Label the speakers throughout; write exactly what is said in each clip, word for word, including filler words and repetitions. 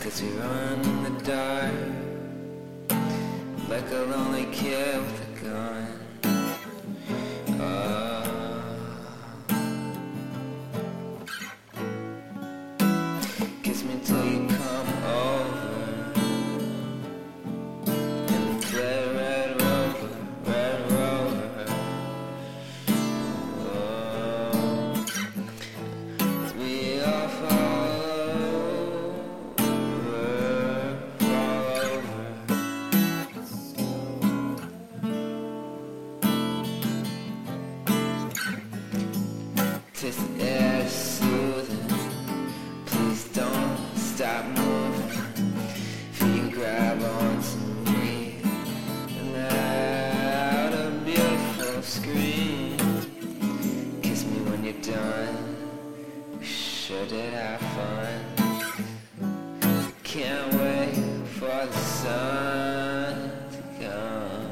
Speaker 1: 'cause we run in the dark like a lonely kid with a gun. Oh. Kiss me till you come over in the red, red rover, red rover. Oh. We all fall over, fall over. Taste the air soothing. Please don't stop moving. Feel you grab onto me and out a beautiful scream. Kiss me when you're done. We sure did have fun. Can't wait for the sun to come.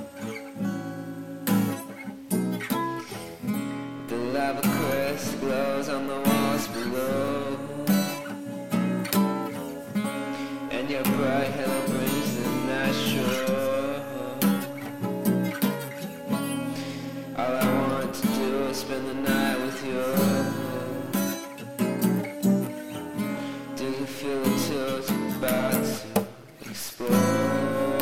Speaker 1: The lava crest glows on the walls below, and your bright halo brings the night shore. All I want to do is spend the night with you. Do you feel the chills about to explode?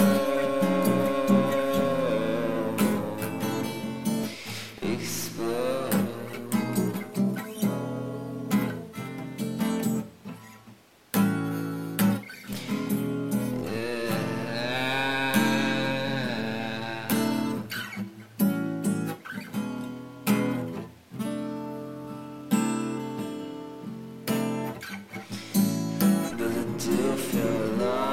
Speaker 1: Explode. Does it do feel alive?